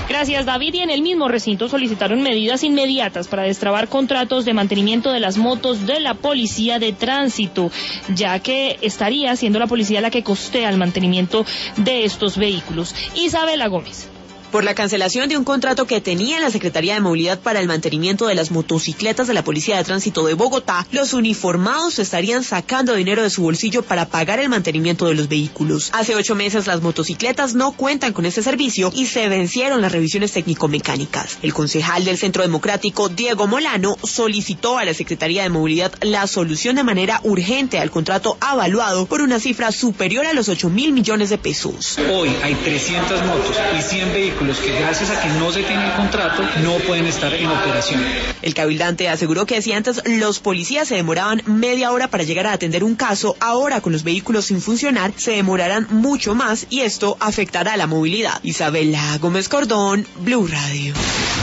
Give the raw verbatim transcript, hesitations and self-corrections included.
Gracias, David. Y en el mismo recinto solicitaron medidas inmediatas para destrabar contratos de mantenimiento de las motos de la Policía de Tránsito, ya que estaría siendo la policía la que costea el mantenimiento de estos vehículos. Isabela Gómez. Por la cancelación de un contrato que tenía la Secretaría de Movilidad para el mantenimiento de las motocicletas de la Policía de Tránsito de Bogotá, los uniformados estarían sacando dinero de su bolsillo para pagar el mantenimiento de los vehículos. Hace ocho meses las motocicletas no cuentan con este servicio y se vencieron las revisiones técnico-mecánicas. El concejal del Centro Democrático, Diego Molano, solicitó a la Secretaría de Movilidad la solución de manera urgente al contrato avaluado por una cifra superior a los ocho mil millones de pesos. Hoy hay trescientas motos y cien vehículos que gracias a que no se tiene el contrato no pueden estar en operación. El cabildante aseguró que si antes los policías se demoraban media hora para llegar a atender un caso, ahora con los vehículos sin funcionar se demorarán mucho más y esto afectará a la movilidad. Isabela Gómez Cordón, Blue Radio.